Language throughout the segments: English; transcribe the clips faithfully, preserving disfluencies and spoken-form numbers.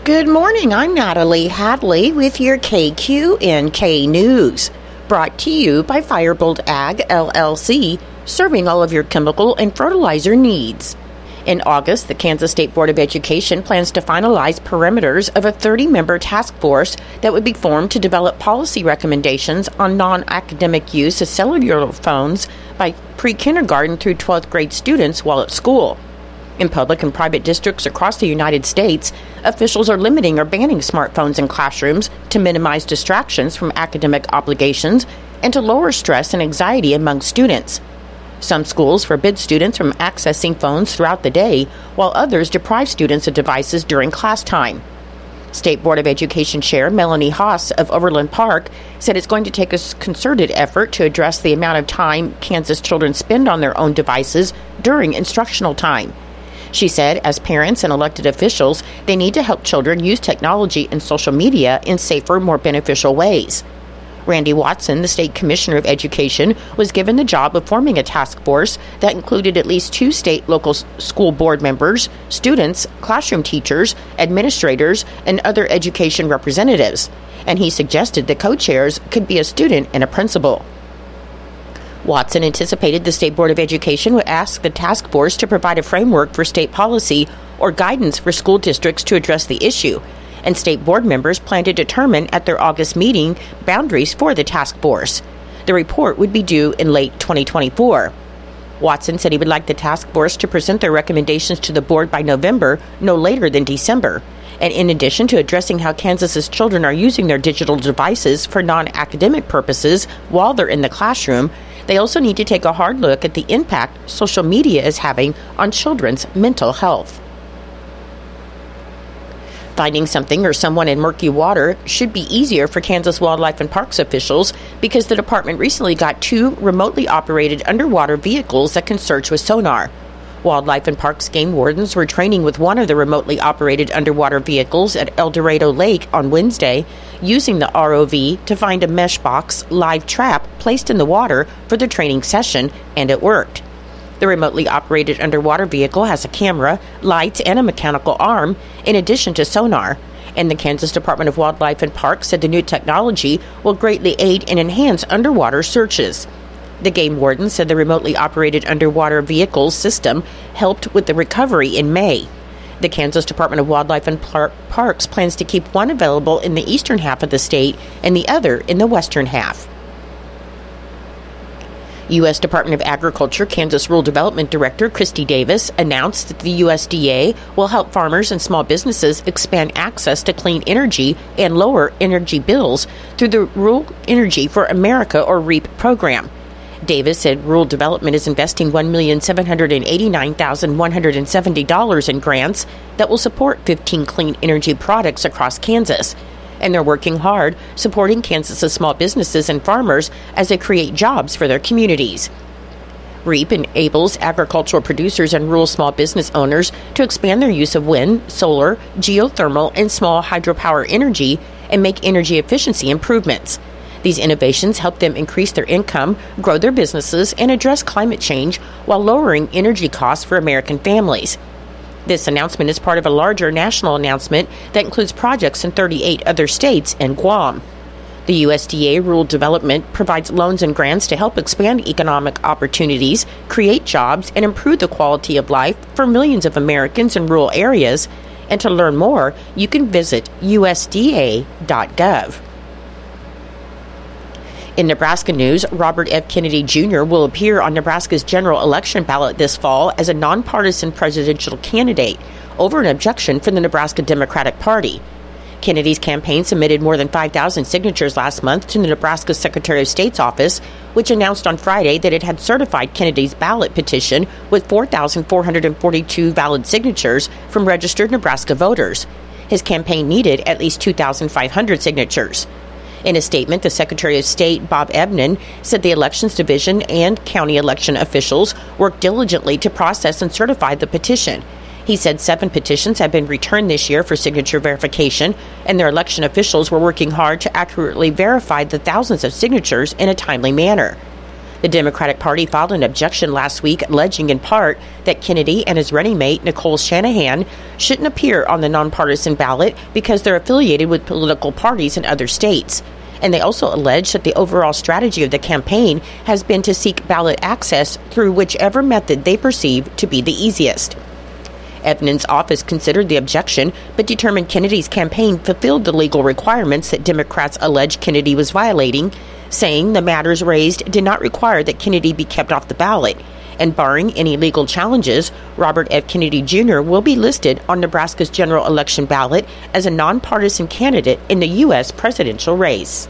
Good morning, I'm Natalie Hadley with your K Q N K News, brought to you by Firebolt Ag, L L C, serving all of your chemical and fertilizer needs. In August, the Kansas State Board of Education plans to finalize parameters of a thirty-member task force that would be formed to develop policy recommendations on non-academic use of cellular phones by pre-kindergarten through twelfth grade students while at school. In public and private districts across the United States, officials are limiting or banning smartphones in classrooms to minimize distractions from academic obligations and to lower stress and anxiety among students. Some schools forbid students from accessing phones throughout the day, while others deprive students of devices during class time. State Board of Education Chair Melanie Haas of Overland Park said it's going to take a concerted effort to address the amount of time Kansas children spend on their own devices during instructional time. She said, as parents and elected officials, they need to help children use technology and social media in safer, more beneficial ways. Randy Watson, the State Commissioner of Education, was given the job of forming a task force that included at least two state local school board members, students, classroom teachers, administrators, and other education representatives. And he suggested the co-chairs could be a student and a principal. Watson anticipated the State Board of Education would ask the task force to provide a framework for state policy or guidance for school districts to address the issue, and state board members plan to determine at their August meeting boundaries for the task force. The report would be due in late twenty twenty-four. Watson said he would like the task force to present their recommendations to the board by November, no later than December. And in addition to addressing how Kansas's children are using their digital devices for non-academic purposes while they're in the classroom, they also need to take a hard look at the impact social media is having on children's mental health. Finding something or someone in murky water should be easier for Kansas Wildlife and Parks officials because the department recently got two remotely operated underwater vehicles that can search with sonar. Wildlife and Parks game wardens were training with one of the remotely operated underwater vehicles at El Dorado Lake on Wednesday, using the R O V to find a mesh box live trap placed in the water for the training session, and it worked. The remotely operated underwater vehicle has a camera, lights, and a mechanical arm, in addition to sonar. And the Kansas Department of Wildlife and Parks said the new technology will greatly aid and enhance underwater searches. The game warden said the remotely operated underwater vehicles system helped with the recovery in May. The Kansas Department of Wildlife and Par- Parks plans to keep one available in the eastern half of the state and the other in the western half. U S Department of Agriculture Kansas Rural Development Director Christy Davis announced that the U S D A will help farmers and small businesses expand access to clean energy and lower energy bills through the Rural Energy for America, or REAP, program. Davis said rural development is investing one million seven hundred eighty-nine thousand one hundred seventy dollars in grants that will support fifteen clean energy products across Kansas. And they're working hard supporting Kansas's small businesses and farmers as they create jobs for their communities. REAP enables agricultural producers and rural small business owners to expand their use of wind, solar, geothermal, and small hydropower energy and make energy efficiency improvements. These innovations help them increase their income, grow their businesses, and address climate change while lowering energy costs for American families. This announcement is part of a larger national announcement that includes projects in thirty-eight other states and Guam. The U S D A Rural Development provides loans and grants to help expand economic opportunities, create jobs, and improve the quality of life for millions of Americans in rural areas. And to learn more, you can visit U S D A dot gov. In Nebraska news, Robert F. Kennedy Junior will appear on Nebraska's general election ballot this fall as a nonpartisan presidential candidate over an objection from the Nebraska Democratic Party. Kennedy's campaign submitted more than five thousand signatures last month to the Nebraska Secretary of State's office, which announced on Friday that it had certified Kennedy's ballot petition with four thousand four hundred forty-two valid signatures from registered Nebraska voters. His campaign needed at least two thousand five hundred signatures. In a statement, the Secretary of State, Bob Ebnen, said the Elections Division and county election officials worked diligently to process and certify the petition. He said seven petitions have been returned this year for signature verification, and their election officials were working hard to accurately verify the thousands of signatures in a timely manner. The Democratic Party filed an objection last week, alleging in part that Kennedy and his running mate, Nicole Shanahan, shouldn't appear on the nonpartisan ballot because they're affiliated with political parties in other states. And they also allege that the overall strategy of the campaign has been to seek ballot access through whichever method they perceive to be the easiest. Evans' office considered the objection, but determined Kennedy's campaign fulfilled the legal requirements that Democrats allege Kennedy was violating, saying the matters raised did not require that Kennedy be kept off the ballot, and barring any legal challenges, Robert F. Kennedy Junior will be listed on Nebraska's general election ballot as a nonpartisan candidate in the U S presidential race.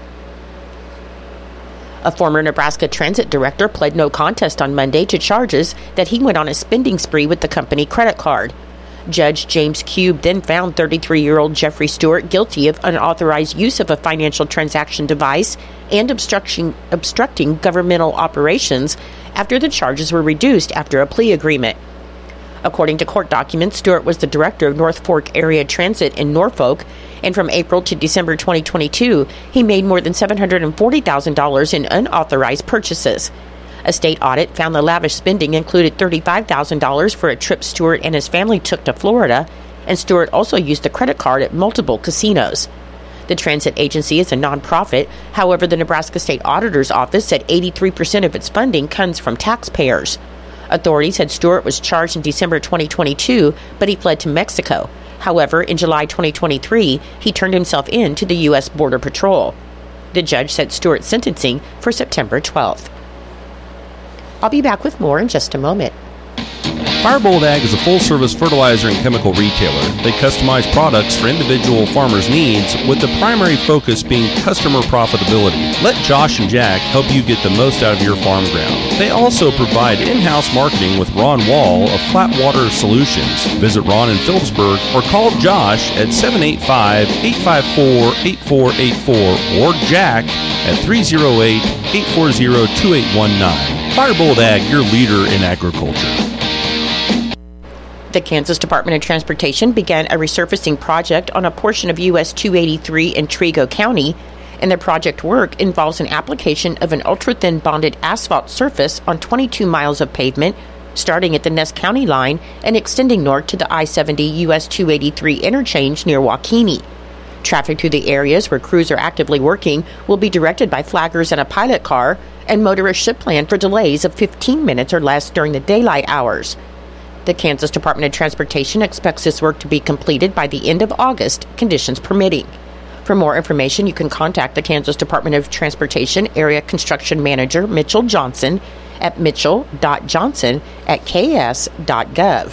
A former Nebraska transit director pled no contest on Monday to charges that he went on a spending spree with the company credit card. Judge James Cube then found thirty-three-year-old Jeffrey Stewart guilty of unauthorized use of a financial transaction device and obstructing, obstructing governmental operations after the charges were reduced after a plea agreement. According to court documents, Stewart was the director of North Fork Area Transit in Norfolk, and from April to December twenty twenty-two, he made more than seven hundred forty thousand dollars in unauthorized purchases. A state audit found the lavish spending included thirty-five thousand dollars for a trip Stewart and his family took to Florida, and Stewart also used the credit card at multiple casinos. The transit agency is a nonprofit. However, the Nebraska State Auditor's Office said eighty-three percent of its funding comes from taxpayers. Authorities said Stewart was charged in December twenty twenty-two, but he fled to Mexico. However, in July twenty twenty-three, he turned himself in to the U S Border Patrol. The judge set Stewart's sentencing for September twelfth. I'll be back with more in just a moment. Firebolt Ag is a full-service fertilizer and chemical retailer. They customize products for individual farmers' needs, with the primary focus being customer profitability. Let Josh and Jack help you get the most out of your farm ground. They also provide in-house marketing with Ron Wall of Flatwater Solutions. Visit Ron in Phillipsburg or call Josh at seven eight five, eight five four, eight four eight four or Jack at three oh eight, eight four zero, two eight one nine. Firebolt Ag, your leader in agriculture. The Kansas Department of Transportation began a resurfacing project on a portion of U S two eighty-three in Trego County, and the project work involves an application of an ultra-thin bonded asphalt surface on twenty-two miles of pavement, starting at the Ness County line and extending north to the I seventy U S two eighty-three interchange near Waukeeny. Traffic through the areas where crews are actively working will be directed by flaggers and a pilot car, and motorists should plan for delays of fifteen minutes or less during the daylight hours. The Kansas Department of Transportation expects this work to be completed by the end of August, conditions permitting. For more information, you can contact the Kansas Department of Transportation Area Construction Manager Mitchell Johnson at mitchell dot johnson at k s dot gov.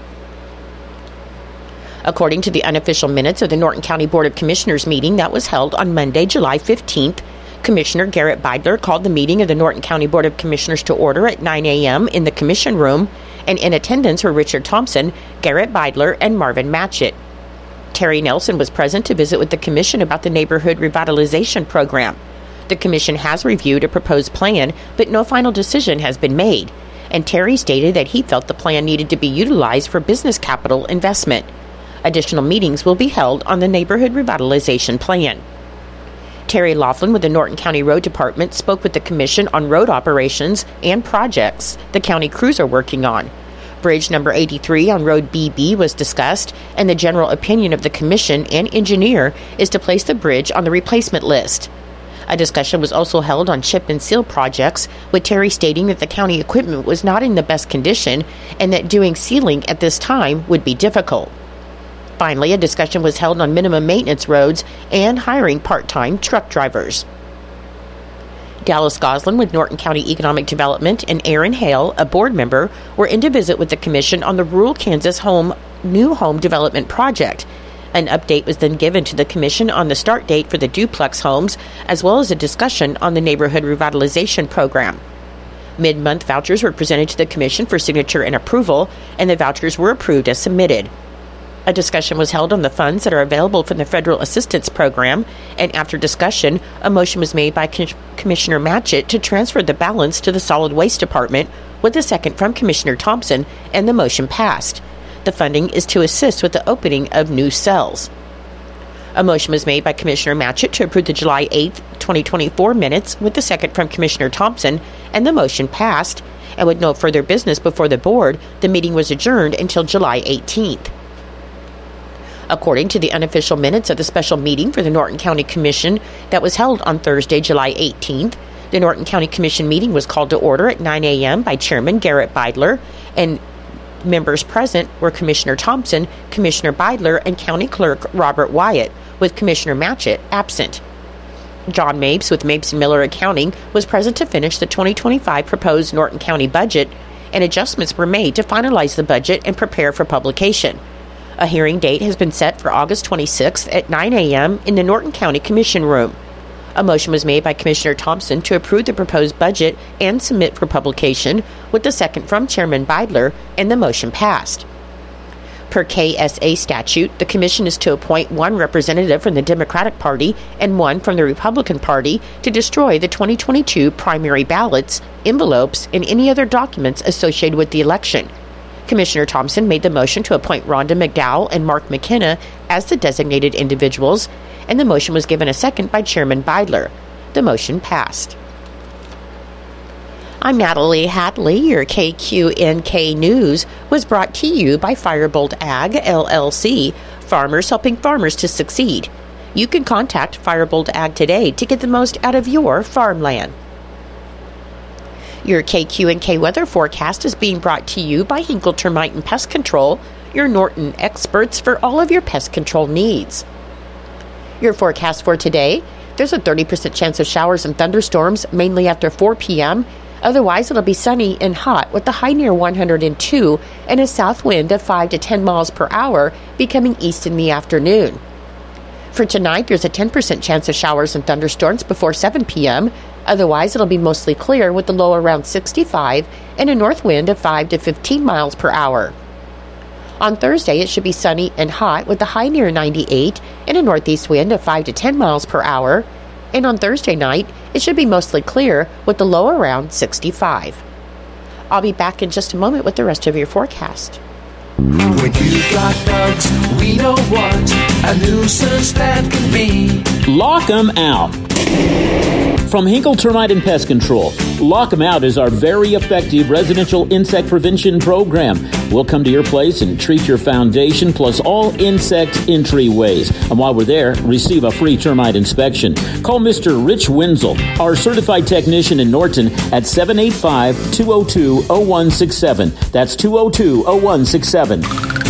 According to the unofficial minutes of the Norton County Board of Commissioners meeting that was held on Monday, July fifteenth, Commissioner Garrett Beidler called the meeting of the Norton County Board of Commissioners to order at nine a.m. in the Commission Room, and in attendance were Richard Thompson, Garrett Beidler, and Marvin Matchett. Terry Nelson was present to visit with the Commission about the Neighborhood Revitalization Program. The Commission has reviewed a proposed plan, but no final decision has been made, and Terry stated that he felt the plan needed to be utilized for business capital investment. Additional meetings will be held on the Neighborhood Revitalization Plan. Terry Laughlin with the Norton County Road Department spoke with the Commission on road operations and projects the county crews are working on. Bridge number eighty-three on Road B B was discussed, and the general opinion of the Commission and engineer is to place the bridge on the replacement list. A discussion was also held on chip and seal projects, with Terry stating that the county equipment was not in the best condition and that doing sealing at this time would be difficult. Finally, a discussion was held on minimum maintenance roads and hiring part-time truck drivers. Dallas Goslin with Norton County Economic Development and Aaron Hale, a board member, were in to visit with the Commission on the Rural Kansas Home New Home Development Project. An update was then given to the Commission on the start date for the duplex homes, as well as a discussion on the Neighborhood Revitalization Program. Mid-month vouchers were presented to the Commission for signature and approval, and the vouchers were approved as submitted. A discussion was held on the funds that are available from the Federal Assistance Program, and after discussion, a motion was made by Com- Commissioner Matchett to transfer the balance to the Solid Waste Department, with a second from Commissioner Thompson, and the motion passed. The funding is to assist with the opening of new cells. A motion was made by Commissioner Matchett to approve the July eighth, twenty twenty-four minutes with the second from Commissioner Thompson, and the motion passed. And with no further business before the board, the meeting was adjourned until July eighteenth. According to the unofficial minutes of the special meeting for the Norton County Commission that was held on Thursday, July eighteenth, the Norton County Commission meeting was called to order at nine a.m. by Chairman Garrett Beidler, and members present were Commissioner Thompson, Commissioner Beidler, and County Clerk Robert Wyatt, with Commissioner Matchett absent. John Mapes with Mapes and Miller Accounting was present to finish the twenty twenty-five proposed Norton County budget, and adjustments were made to finalize the budget and prepare for publication. A hearing date has been set for August twenty-sixth at nine a.m. in the Norton County Commission room. A motion was made by Commissioner Thompson to approve the proposed budget and submit for publication, with the second from Chairman Beidler, and the motion passed. Per K S A statute, the Commission is to appoint one representative from the Democratic Party and one from the Republican Party to destroy the twenty twenty-two primary ballots, envelopes, and any other documents associated with the election. Commissioner Thompson made the motion to appoint Rhonda McDowell and Mark McKenna as the designated individuals, and the motion was given a second by Chairman Beidler. The motion passed. I'm Natalie Hadley. Your K Q N K News was brought to you by Firebolt Ag, L L C, farmers helping farmers to succeed. You can contact Firebolt Ag today to get the most out of your farmland. Your K Q N K weather forecast is being brought to you by Hinkle Termite and Pest Control, your Norton experts for all of your pest control needs. Your forecast for today, there's a thirty percent chance of showers and thunderstorms, mainly after four p.m., Otherwise, it'll be sunny and hot with a high near one hundred two and a south wind of five to ten miles per hour, becoming east in the afternoon. For tonight, there's a ten percent chance of showers and thunderstorms before seven p.m. Otherwise, it'll be mostly clear with a low around sixty-five and a north wind of five to fifteen miles per hour. On Thursday, it should be sunny and hot with a high near ninety-eight and a northeast wind of five to ten miles per hour. And on Thursday night, it should be mostly clear with the low around sixty-five. I'll be back in just a moment with the rest of your forecast. When you've got bugs, we know what a nuisance that can be. Lock 'em out. From Hinkle Termite and Pest Control, Lock 'em Out is our very effective residential insect prevention program. We'll come to your place and treat your foundation plus all insect entryways. And while we're there, receive a free termite inspection. Call Mister Rich Wenzel, our certified technician in Norton, at seven eight five, two oh two, oh one six seven. That's two oh two, oh one six seven.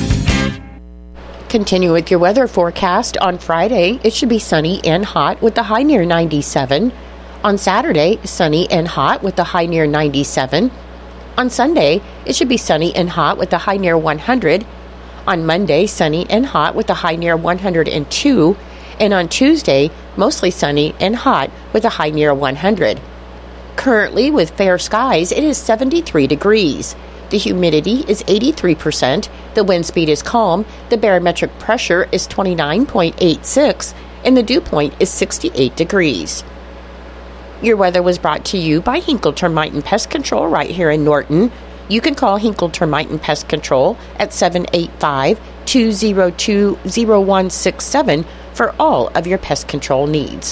Continue with your weather forecast. On Friday, it should be sunny and hot with a high near ninety-seven. On Saturday, sunny and hot with a high near ninety-seven. On Sunday, it should be sunny and hot with a high near one hundred. On Monday, sunny and hot with a high near one hundred two. And on Tuesday, mostly sunny and hot with a high near one hundred. Currently, with fair skies, it is seventy-three degrees. The humidity is eighty-three percent, the wind speed is calm, the barometric pressure is twenty-nine point eight six, and the dew point is sixty-eight degrees. Your weather was brought to you by Hinkle Termite and Pest Control right here in Norton. You can call Hinkle Termite and Pest Control at seven eight five, two oh two, oh one six seven for all of your pest control needs.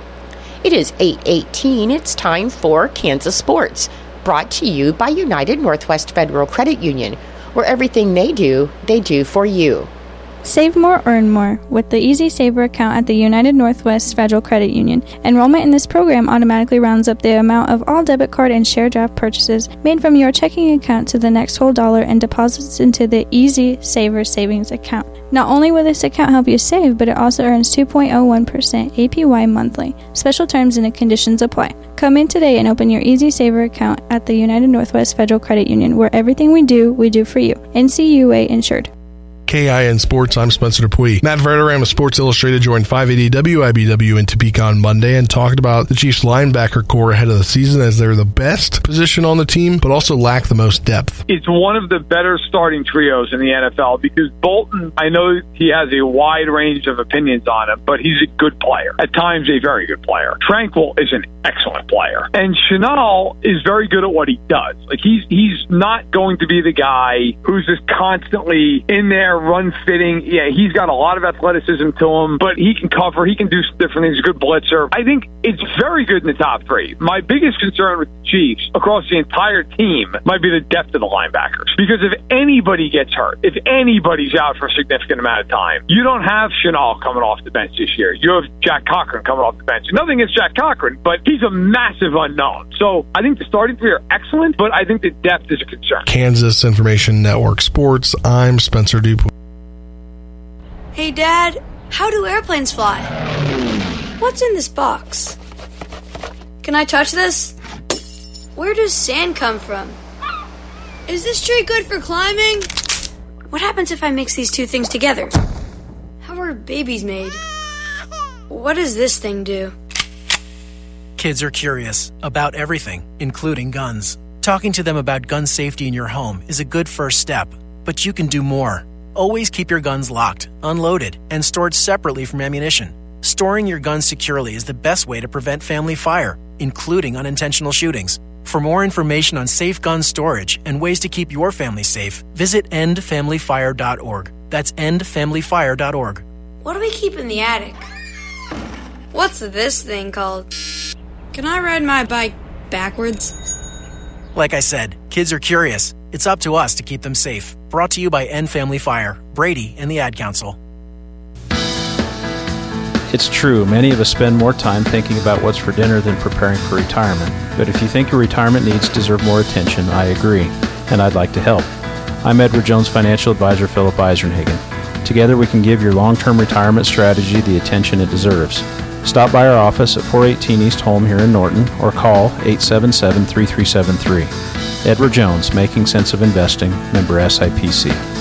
It is eight eighteen. It's time for Kansas Sports, brought to you by United Northwest Federal Credit Union, where everything they do, they do for you. Save more, earn more with the Easy Saver account at the United Northwest Federal Credit Union. Enrollment in this program automatically rounds up the amount of all debit card and share draft purchases made from your checking account to the next whole dollar and deposits into the Easy Saver savings account. Not only will this account help you save, but it also earns two point oh one percent A P Y monthly. Special terms and conditions apply. Come in today and open your Easy Saver account at the United Northwest Federal Credit Union, where everything we do, we do for you. N C U A insured. K I N Sports, I'm Spencer Dupuis. Matt Verderame of Sports Illustrated joined five eighty W I B W in Topeka on Monday and talked about the Chiefs linebacker core ahead of the season, as they're the best position on the team, but also lack the most depth. It's one of the better starting trios in the N F L because Bolton, I know he has a wide range of opinions on him, but he's a good player. At times, a very good player. Tranquil is an excellent player. And Chenal is very good at what he does. Like, he's, he's not going to be the guy who's just constantly in there run fitting. Yeah, he's got a lot of athleticism to him, but he can cover. He can do different things. He's a good blitzer. I think it's very good in the top three. My biggest concern with the Chiefs across the entire team might be the depth of the linebackers. Because if anybody gets hurt, if anybody's out for a significant amount of time, you don't have Chenal coming off the bench this year. You have Jack Cochran coming off the bench. Nothing against Jack Cochran, but he's a massive unknown. So I think the starting three are excellent, but I think the depth is a concern. Kansas Information Network Sports, I'm Spencer Dupuis. Hey, Dad, how do airplanes fly? What's in this box? Can I touch this? Where does sand come from? Is this tree good for climbing? What happens if I mix these two things together? How are babies made? What does this thing do? Kids are curious about everything, including guns. Talking to them about gun safety in your home is a good first step, but you can do more. Always keep your guns locked, unloaded, and stored separately from ammunition. Storing your guns securely is the best way to prevent family fire, including unintentional shootings. For more information on safe gun storage and ways to keep your family safe, visit end family fire dot org. That's end family fire dot org. What do we keep in the attic? What's this thing called? Can I ride my bike backwards? Like I said, kids are curious. It's up to us to keep them safe. Brought to you by End Family Fire, Brady, and the Ad Council. It's true, many of us spend more time thinking about what's for dinner than preparing for retirement. But if you think your retirement needs deserve more attention, I agree, and I'd like to help. I'm Edward Jones Financial Advisor Philip Eisenhagen. Together we can give your long-term retirement strategy the attention it deserves. Stop by our office at four eighteen East Holm here in Norton or call eight seven seven, three three seven three. Edward Jones, Making Sense of Investing, member S I P C.